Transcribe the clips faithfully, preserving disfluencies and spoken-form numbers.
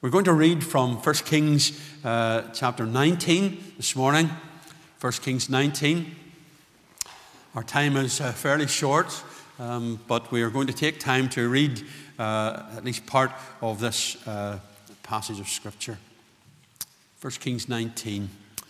We're going to read from First Kings uh, chapter nineteen this morning. First Kings nineteen. Our time is uh, fairly short, um, but we are going to take time to read uh, at least part of this uh, passage of Scripture. First Kings nineteen.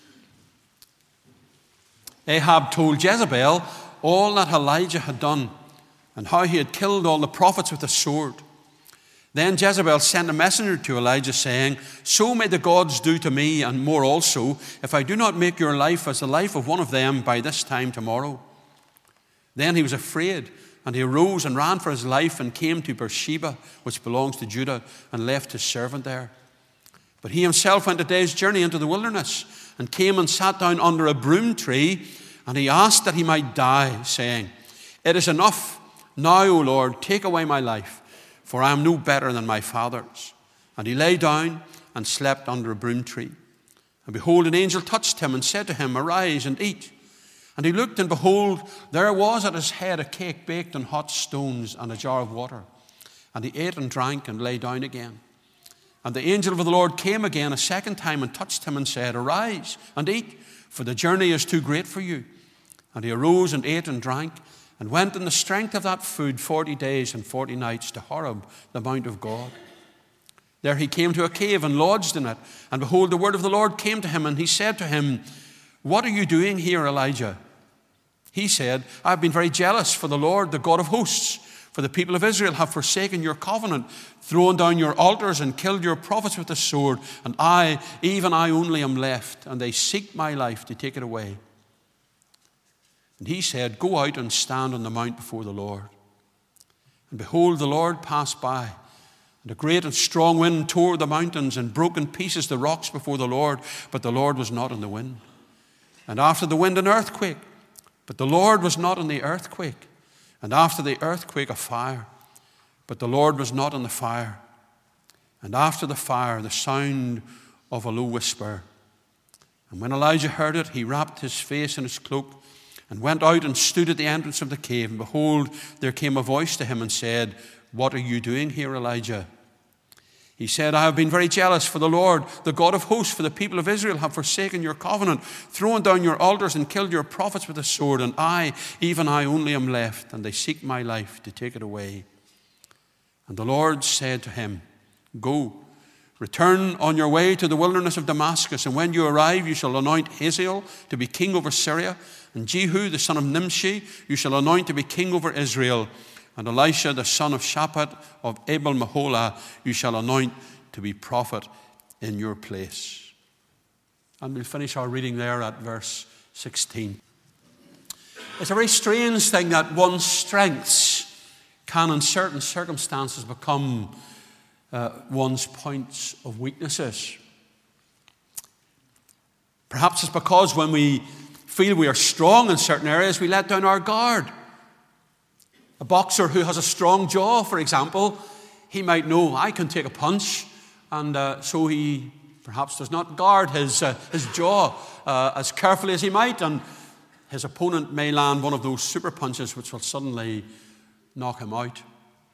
Ahab told Jezebel all that Elijah had done and how he had killed all the prophets with the sword. Then Jezebel sent a messenger to Elijah, saying, "So may the gods do to me, and more also, if I do not make your life as the life of one of them by this time tomorrow." Then he was afraid, and he arose and ran for his life and came to Beersheba, which belongs to Judah, and left his servant there. But he himself went a day's journey into the wilderness, and came and sat down under a broom tree, and he asked that he might die, saying, "It is enough. Now, O Lord, take away my life, for I am no better than my fathers." And he lay down and slept under a broom tree. And behold, an angel touched him and said to him, "Arise and eat." And he looked, and behold, there was at his head a cake baked on hot stones and a jar of water. And he ate and drank and lay down again. And the angel of the Lord came again a second time and touched him and said, "Arise and eat, for the journey is too great for you." And he arose and ate and drank, and went in the strength of that food forty days and forty nights to Horeb, the mount of God. There he came to a cave and lodged in it. And behold, the word of the Lord came to him, and he said to him, "What are you doing here, Elijah?" He said, "I have been very jealous for the Lord, the God of hosts. For the people of Israel have forsaken your covenant, thrown down your altars, and killed your prophets with the sword. And I, even I only, am left, and they seek my life to take it away." And he said, "Go out and stand on the mount before the Lord." And behold, the Lord passed by, and a great and strong wind tore the mountains and broke in pieces the rocks before the Lord, but the Lord was not in the wind. And after the wind an earthquake, but the Lord was not in the earthquake. And after the earthquake a fire, but the Lord was not in the fire. And after the fire the sound of a low whisper. And when Elijah heard it, he wrapped his face in his cloak, and went out and stood at the entrance of the cave. And behold, there came a voice to him and said, "What are you doing here, Elijah?" He said, "I have been very jealous for the Lord, the God of hosts, for the people of Israel have forsaken your covenant, thrown down your altars, and killed your prophets with the sword. And I, even I only, am left, and they seek my life to take it away." And the Lord said to him, "Go, return on your way to the wilderness of Damascus, and when you arrive, you shall anoint Hazael to be king over Syria, and Jehu the son of Nimshi you shall anoint to be king over Israel, and Elisha the son of Shaphat of Abel-Meholah you shall anoint to be prophet in your place." And we'll finish our reading there at verse sixteen. It's a very strange thing that one's strengths can in certain circumstances become uh, one's points of weaknesses. Perhaps it's because when we feel we are strong in certain areas, we let down our guard. A boxer who has a strong jaw, for example, he might know, I can take a punch, and uh, so he perhaps does not guard his, uh, his jaw uh, as carefully as he might, and his opponent may land one of those super punches which will suddenly knock him out.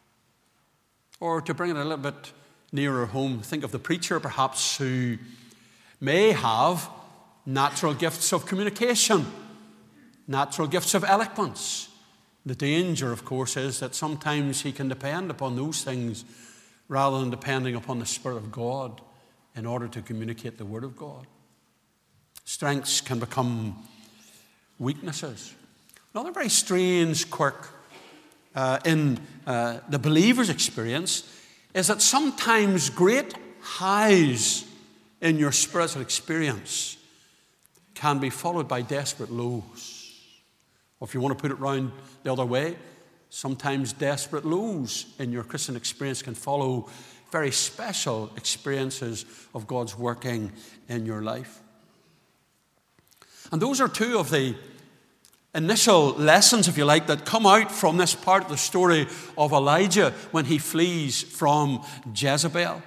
Or to bring it a little bit nearer home, think of the preacher perhaps who may have natural gifts of communication, natural gifts of eloquence. The danger, of course, is that sometimes he can depend upon those things rather than depending upon the Spirit of God in order to communicate the Word of God. Strengths can become weaknesses. Another very strange quirk uh, in uh, the believer's experience is that sometimes great highs in your spiritual experience can be followed by desperate lows. Or if you want to put it round the other way, sometimes desperate lows in your Christian experience can follow very special experiences of God's working in your life. And those are two of the initial lessons, if you like, that come out from this part of the story of Elijah when he flees from Jezebel.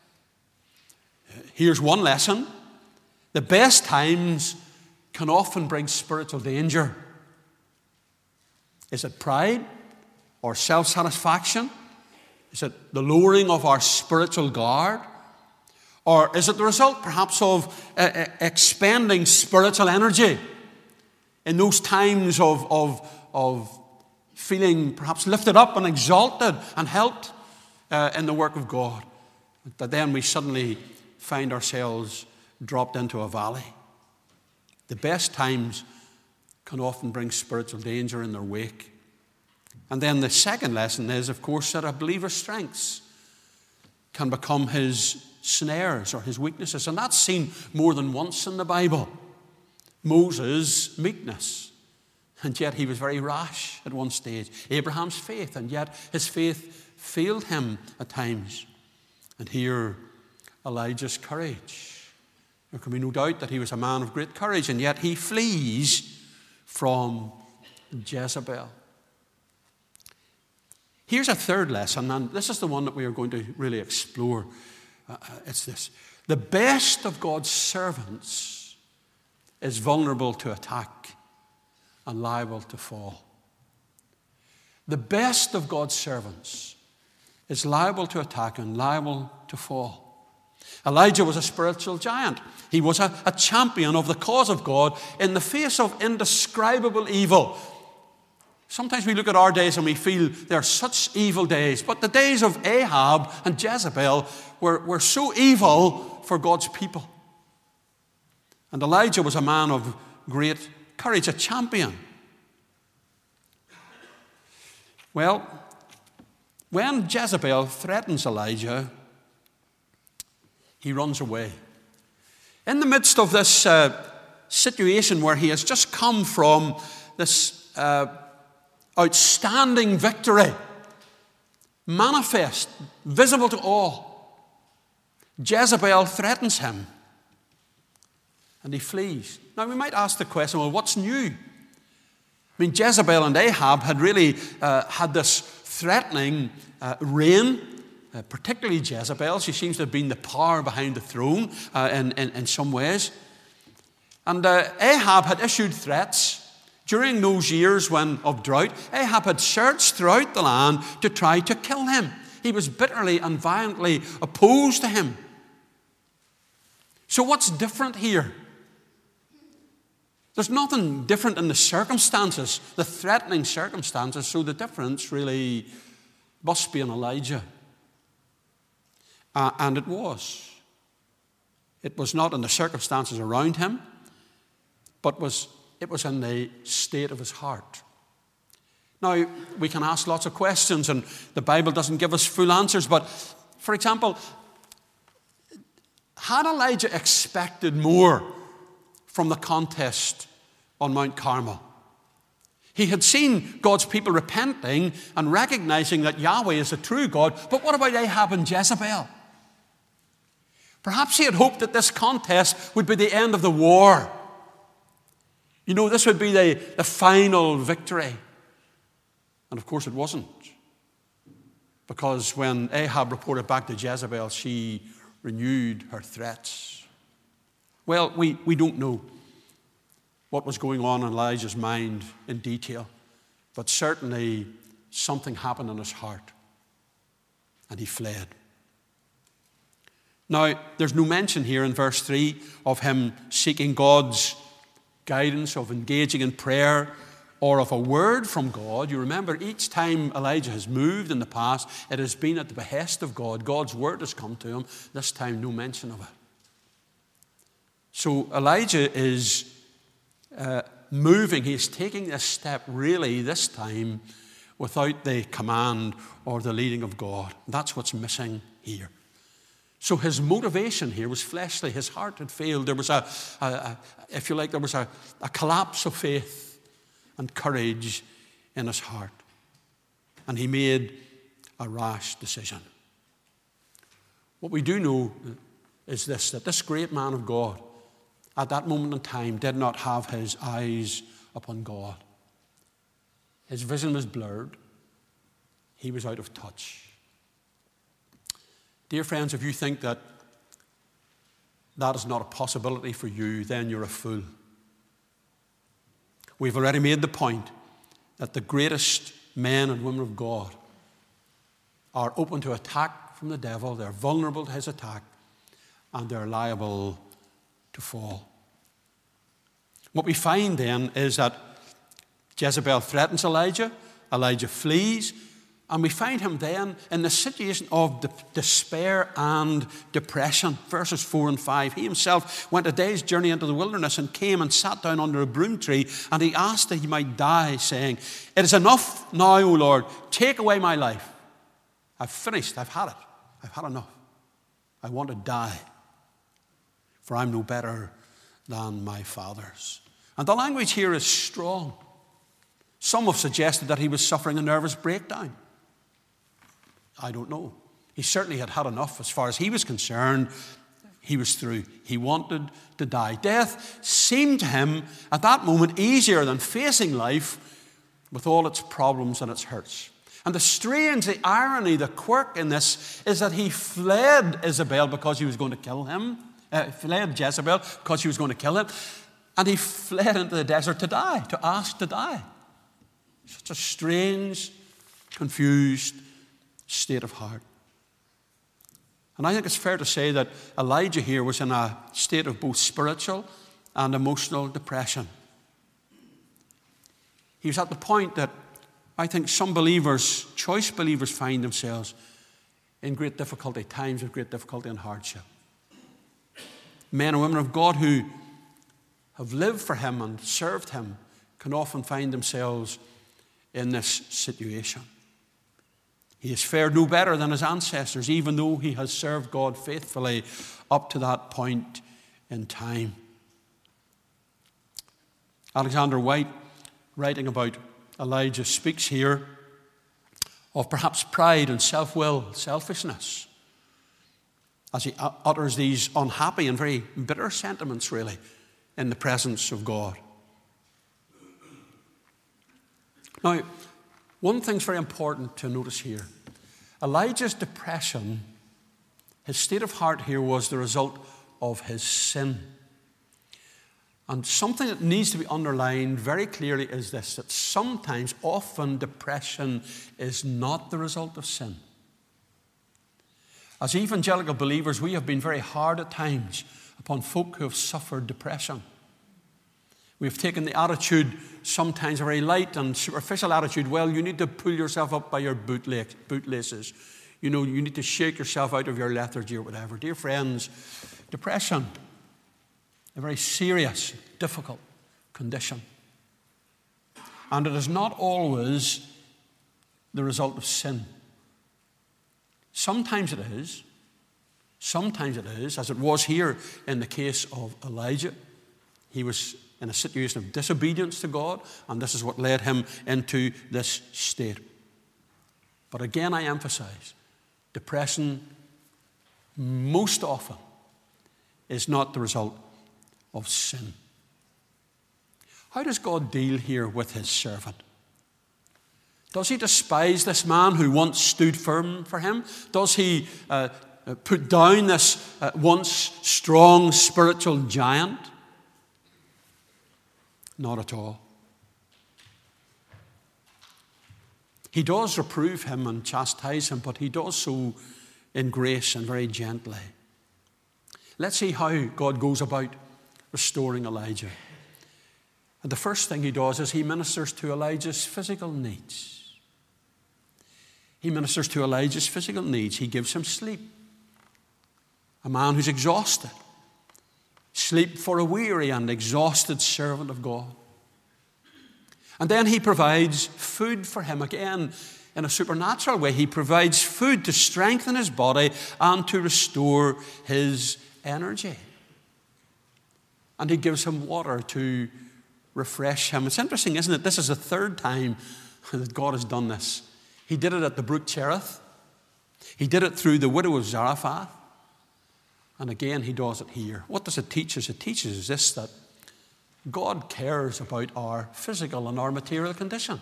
Here's one lesson. The best times can often bring spiritual danger. Is it pride or self-satisfaction? Is it the lowering of our spiritual guard? Or is it the result perhaps of uh, expending spiritual energy in those times of, of, of feeling perhaps lifted up and exalted and helped uh, in the work of God, that then we suddenly find ourselves dropped into a valley? The best times can often bring spiritual danger in their wake. And then the second lesson is, of course, that a believer's strengths can become his snares or his weaknesses. And that's seen more than once in the Bible. Moses' meekness, and yet he was very rash at one stage. Abraham's faith, and yet his faith failed him at times. And here, Elijah's courage. There can be no doubt that he was a man of great courage, and yet he flees from Jezebel. Here's a third lesson, and this is the one that we are going to really explore. Uh, it's this. The best of God's servants is vulnerable to attack and liable to fall. The best of God's servants is liable to attack and liable to fall. Elijah was a spiritual giant. He was a, a champion of the cause of God in the face of indescribable evil. Sometimes we look at our days and we feel they're such evil days. But the days of Ahab and Jezebel were, were so evil for God's people. And Elijah was a man of great courage, a champion. Well, when Jezebel threatens Elijah, he runs away. In the midst of this uh, situation where he has just come from this uh, outstanding victory, manifest, visible to all, Jezebel threatens him and he flees. Now we might ask the question, well, what's new? I mean, Jezebel and Ahab had really uh, had this threatening uh, reign, uh, particularly Jezebel. She seems to have been the power behind the throne uh, in, in, in some ways. And uh, Ahab had issued threats. During those years when of drought, Ahab had searched throughout the land to try to kill him. He was bitterly and violently opposed to him. So what's different here? There's nothing different in the circumstances, the threatening circumstances, so the difference really must be in Elijah. Uh, and it was. It was not in the circumstances around him, but was it was in the state of his heart. Now, we can ask lots of questions, and the Bible doesn't give us full answers, but, for example, had Elijah expected more from the contest on Mount Carmel? He had seen God's people repenting and recognizing that Yahweh is the true God, but what about Ahab and Jezebel? Perhaps he had hoped that this contest would be the end of the war. You know, this would be the, the final victory. And of course it wasn't. Because when Ahab reported back to Jezebel, she renewed her threats. Well, we, we don't know what was going on in Elijah's mind in detail, but certainly something happened in his heart, and he fled. Now, there's no mention here in verse three of him seeking God's guidance, of engaging in prayer, or of a word from God. You remember, each time Elijah has moved in the past, it has been at the behest of God. God's word has come to him. This time, no mention of it. So Elijah is uh, moving. He is taking this step, really, this time, without the command or the leading of God. That's what's missing here. So his motivation here was fleshly. His heart had failed. There was a, a, a if you like, there was a, a collapse of faith and courage in his heart. And he made a rash decision. What we do know is this, that this great man of God, at that moment in time, did not have his eyes upon God. His vision was blurred. He was out of touch. Dear friends, if you think that that is not a possibility for you, then you're a fool. We've already made the point that the greatest men and women of God are open to attack from the devil. They're vulnerable to his attack. and they're liable to fall. What we find then is that Jezebel threatens Elijah, Elijah flees, and we find him then in the situation of de- despair and depression. Verses four and five. He himself went a day's journey into the wilderness and came and sat down under a broom tree, and he asked that he might die, saying, "It is enough now, O Lord, take away my life. I've finished, I've had it, I've had enough. I want to die, for I'm no better than my fathers." And the language here is strong. Some have suggested that he was suffering a nervous breakdown. I don't know. He certainly had had enough. As far as he was concerned, he was through. He wanted to die. Death seemed to him at that moment easier than facing life with all its problems and its hurts. And the strange, the irony, the quirk in this is that he fled Isabel because he was going to kill him. Uh, fled Jezebel because she was going to kill him. And he fled into the desert to die, to ask to die. Such a strange, confused state of heart. And I think it's fair to say that Elijah here was in a state of both spiritual and emotional depression. He was at the point that I think some believers, choice believers, find themselves in great difficulty, times of great difficulty and hardship. Men and women of God who have lived for him and served him can often find themselves in this situation. He has fared no better than his ancestors, even though he has served God faithfully up to that point in time. Alexander White, writing about Elijah, speaks here of perhaps pride and self-will, selfishness, as he utters these unhappy and very bitter sentiments, really, in the presence of God. Now, one thing's very important to notice here. Elijah's depression, his state of heart here, was the result of his sin. And something that needs to be underlined very clearly is this, that sometimes, often, depression is not the result of sin. As evangelical believers, we have been very hard at times upon folk who have suffered depression. We have taken the attitude, sometimes a very light and superficial attitude, well, you need to pull yourself up by your bootlaces. You know, you need to shake yourself out of your lethargy or whatever. Dear friends, depression, a very serious, difficult condition. And it is not always the result of sin. Sometimes it is. Sometimes it is, as it was here in the case of Elijah. He was in a situation of disobedience to God, and this is what led him into this state. But again, I emphasize, depression most often is not the result of sin. How does God deal here with his servant? Does he despise this man who once stood firm for him? Does he uh, put down this uh, once strong spiritual giant? Not at all. He does reprove him and chastise him, but he does so in grace and very gently. Let's see how God goes about restoring Elijah. And the first thing he does is he ministers to Elijah's physical needs. He ministers to Elijah's physical needs. He gives him sleep. A man who's exhausted. Sleep for a weary and exhausted servant of God. And then he provides food for him again in a supernatural way. He provides food to strengthen his body and to restore his energy. And he gives him water to refresh him. It's interesting, isn't it? This is the third time that God has done this. He did it at the brook Cherith. He did it through the widow of Zarephath. And again, he does it here. What does it teach us? It teaches us this, that God cares about our physical and our material condition.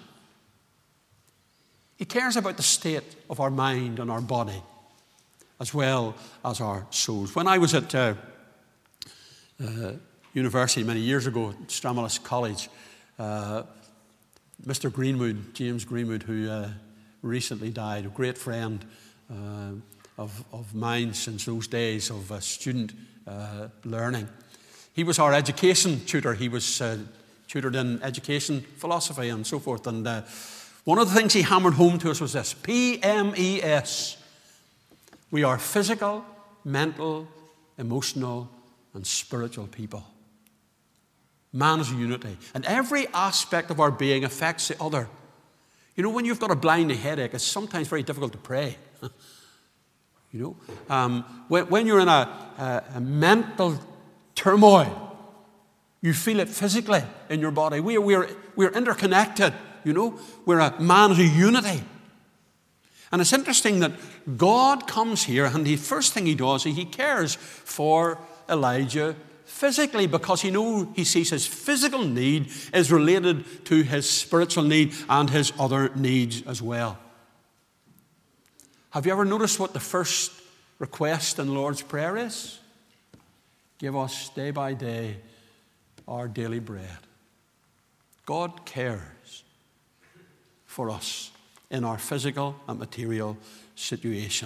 He cares about the state of our mind and our body, as well as our souls. When I was at uh, uh, university many years ago at Stramallis College, uh, Mister Greenwood, James Greenwood, who uh, recently died, a great friend, uh, of, of mine since those days of uh, student uh, learning. He was our education tutor. He was uh, tutored in education, philosophy, and so forth. And uh, one of the things he hammered home to us was this: P M E S. We are physical, mental, emotional, and spiritual people. Man is a unity. And every aspect of our being affects the other. You know, when you've got a blinding headache, it's sometimes very difficult to pray. You know, um, when, when you're in a, a, a mental turmoil, you feel it physically in your body. We are, we are, we are interconnected, you know. We're a man of a unity. And it's interesting that God comes here, and the first thing he does is he cares for Elijah physically, because he knows, he sees his physical need is related to his spiritual need and his other needs as well. Have you ever noticed what the first request in the Lord's Prayer is? Give us day by day our daily bread. God cares for us in our physical and material situation.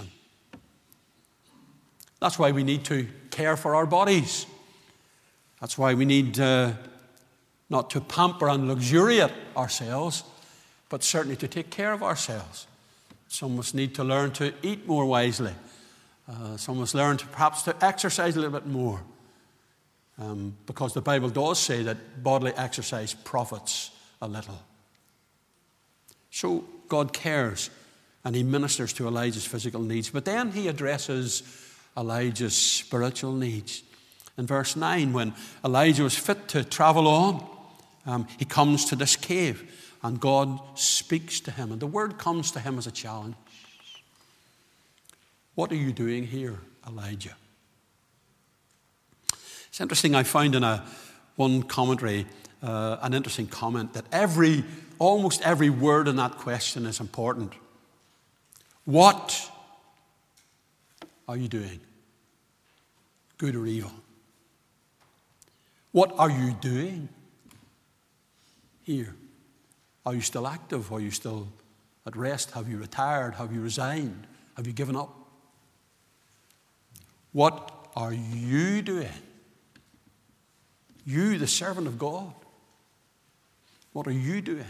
That's why we need to care for our bodies. That's why we need uh, not to pamper and luxuriate ourselves, but certainly to take care of ourselves. Some of us need to learn to eat more wisely. Uh, some of us learn to perhaps to exercise a little bit more. Um, because the Bible does say that bodily exercise profits a little. So God cares, and he ministers to Elijah's physical needs. But then he addresses Elijah's spiritual needs. In verse nine, when Elijah was fit to travel on, um, he comes to this cave, and God speaks to him. And the word comes to him as a challenge. What are you doing here, Elijah? It's interesting, I found in a one commentary uh, an interesting comment that every, almost every word in that question is important. What are you doing? Good or evil? What are you doing here? Are you still active? Are you still at rest? Have you retired? Have you resigned? Have you given up? What are you doing? You, the servant of God. What are you doing?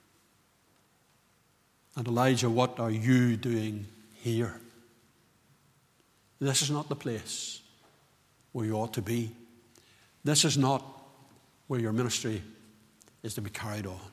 And Elijah, what are you doing here? This is not the place where you ought to be. This is not where your ministry is to be carried on.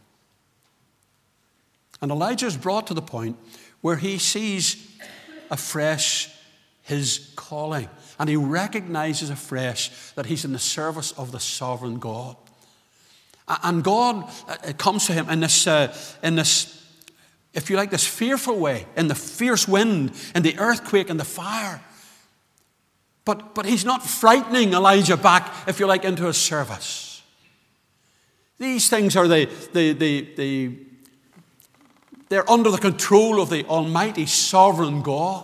And Elijah is brought to the point where he sees afresh his calling. And he recognizes afresh that he's in the service of the sovereign God. And God uh, comes to him in this, uh, in this, if you like, this fearful way, in the fierce wind, in the earthquake, and the fire. But, but he's not frightening Elijah back, if you like, into his service. These things are the, the, the, the they're under the control of the almighty sovereign God.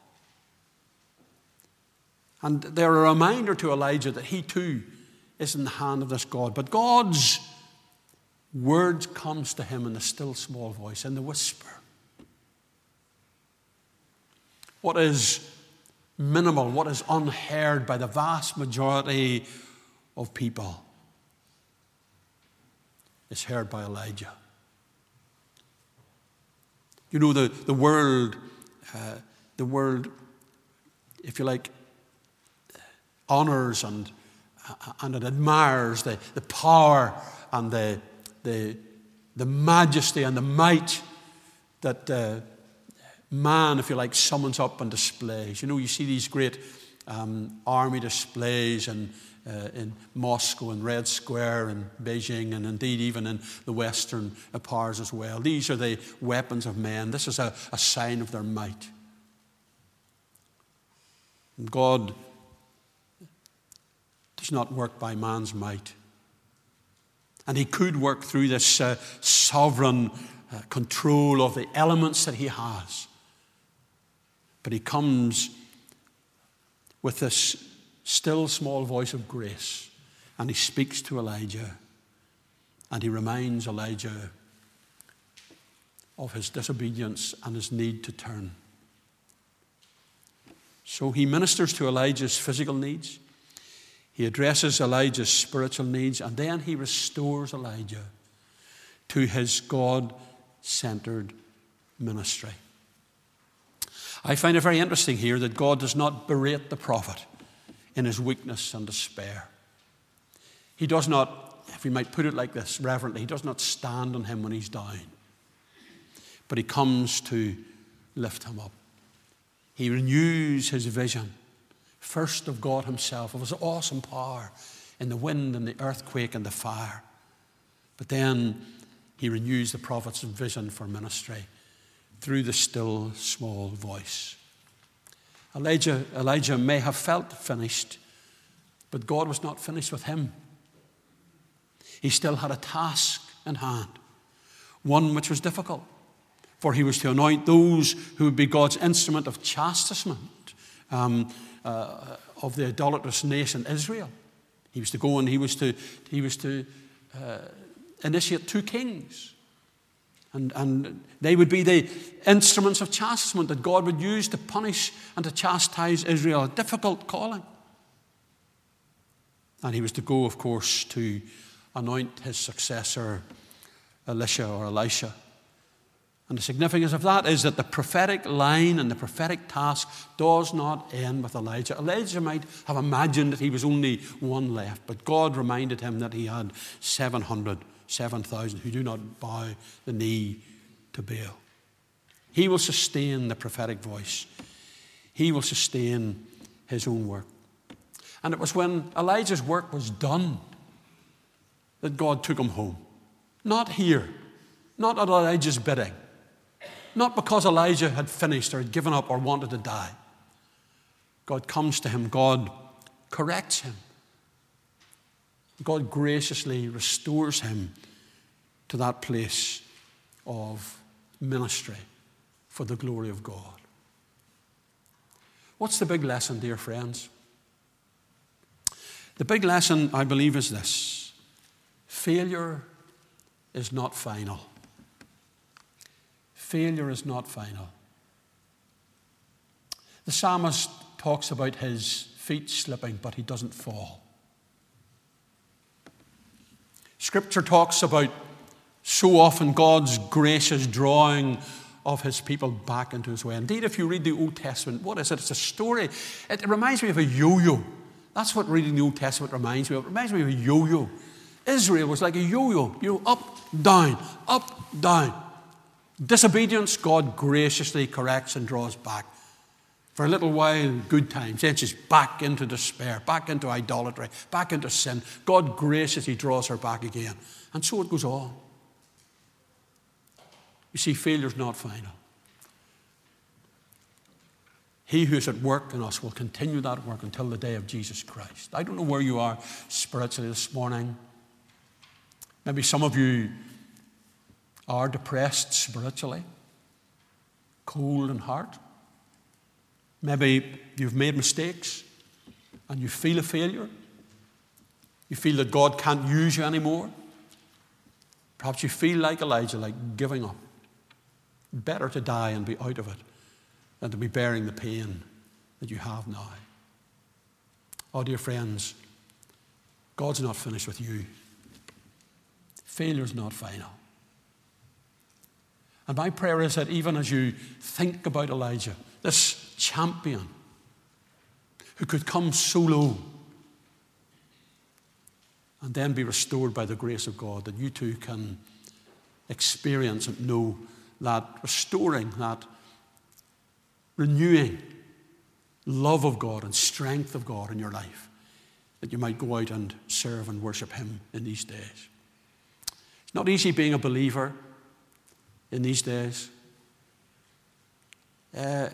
And they're a reminder to Elijah that he too is in the hand of this God. But God's word comes to him in the still small voice, in the whisper. What is minimal, what is unheard by the vast majority of people is heard by Elijah. You know, the, the world, uh, the world, if you like, honors and, and it admires the, the power and the, the, the majesty and the might that uh, man, if you like, summons up and displays. You know, you see these great um, army displays in, uh, in Moscow and Red Square and Beijing, and indeed even in the Western powers as well. These are the weapons of men. This is a, a sign of their might. And God does not work by man's might. And he could work through this uh, sovereign uh, control of the elements that he has. But he comes with this still small voice of grace, and he speaks to Elijah, and he reminds Elijah of his disobedience and his need to turn. So he ministers to Elijah's physical needs. He addresses Elijah's spiritual needs, and then he restores Elijah to his God-centered ministry. I find it very interesting here that God does not berate the prophet in his weakness and despair. He does not, if we might put it like this reverently, he does not stand on him when he's down, but he comes to lift him up. He renews his vision, first of God himself, of his awesome power in the wind and the earthquake and the fire. But then he renews the prophet's vision for ministry through the still small voice. Elijah, Elijah may have felt finished, but God was not finished with him. He still had a task in hand, one which was difficult, for he was to anoint those who would be God's instrument of chastisement um, uh, of the idolatrous nation Israel. He was to go and he was to, he was to uh, initiate two kings. And, and they would be the instruments of chastisement that God would use to punish and to chastise Israel. A difficult calling. And he was to go, of course, to anoint his successor, Elisha or Elisha. And the significance of that is that the prophetic line and the prophetic task does not end with Elijah. Elijah might have imagined that he was only one left, but God reminded him that he had seven hundred. seven thousand who do not bow the knee to Baal. He will sustain the prophetic voice. He will sustain his own work. And it was when Elijah's work was done that God took him home. Not here. Not at Elijah's bidding. Not because Elijah had finished or had given up or wanted to die. God comes to him. God corrects him. God graciously restores him to that place of ministry for the glory of God. What's the big lesson, dear friends? The big lesson, I believe, is this: failure is not final. Failure is not final. The psalmist talks about his feet slipping, but he doesn't fall. Scripture talks about so often God's gracious drawing of his people back into his way. Indeed, if you read the Old Testament, what is it? It's a story. It reminds me of a yo-yo. That's what reading the Old Testament reminds me of. It reminds me of a yo-yo. Israel was like a yo-yo. You know, up, down, up, down. Disobedience, God graciously corrects and draws back. For a little while, good times. Then she's back into despair, back into idolatry, back into sin. God graciously draws her back again. And so it goes on. You see, failure's not final. He who is at work in us will continue that work until the day of Jesus Christ. I don't know where you are spiritually this morning. Maybe some of you are depressed spiritually, cold in heart. Maybe you've made mistakes and you feel a failure. You feel that God can't use you anymore. Perhaps you feel like Elijah, like giving up. Better to die and be out of it than to be bearing the pain that you have now. Oh, dear friends, God's not finished with you. Failure's not final. And my prayer is that even as you think about Elijah, this champion who could come so low and then be restored by the grace of God, that you too can experience and know that restoring, that renewing love of God and strength of God in your life, that you might go out and serve and worship him in these days. It's not easy being a believer in these days. Uh,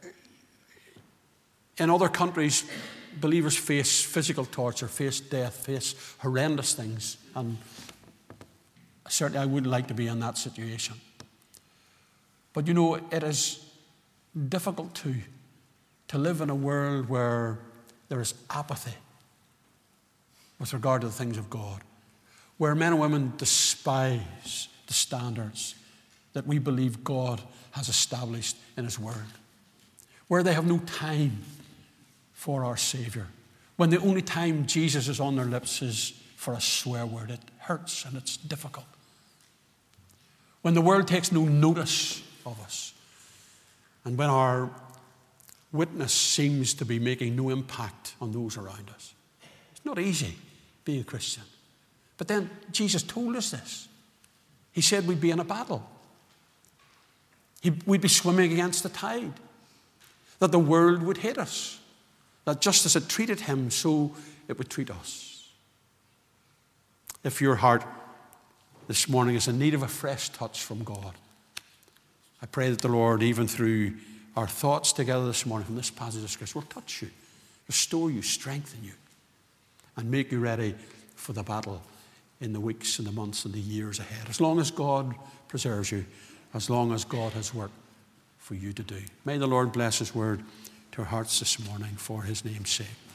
in other countries, believers face physical torture, face death, face horrendous things. And certainly I wouldn't like to be in that situation. But you know, it is difficult too to live in a world where there is apathy with regard to the things of God, where men and women despise the standards that we believe God has established in his word, where they have no time for our Savior. When the only time Jesus is on their lips is for a swear word, it hurts and it's difficult. When the world takes no notice of us, and when our witness seems to be making no impact on those around us. It's not easy being a Christian. But then Jesus told us this. He said we'd be in a battle. He, we'd be swimming against the tide. That the world would hate us. That just as it treated him, so it would treat us. If your heart this morning is in need of a fresh touch from God, I pray that the Lord, even through our thoughts together this morning from this passage of Scripture, will touch you, restore you, strengthen you, and make you ready for the battle in the weeks and the months and the years ahead. As long as God preserves you, as long as God has work for you to do. May the Lord bless his word to our hearts this morning for his name's sake.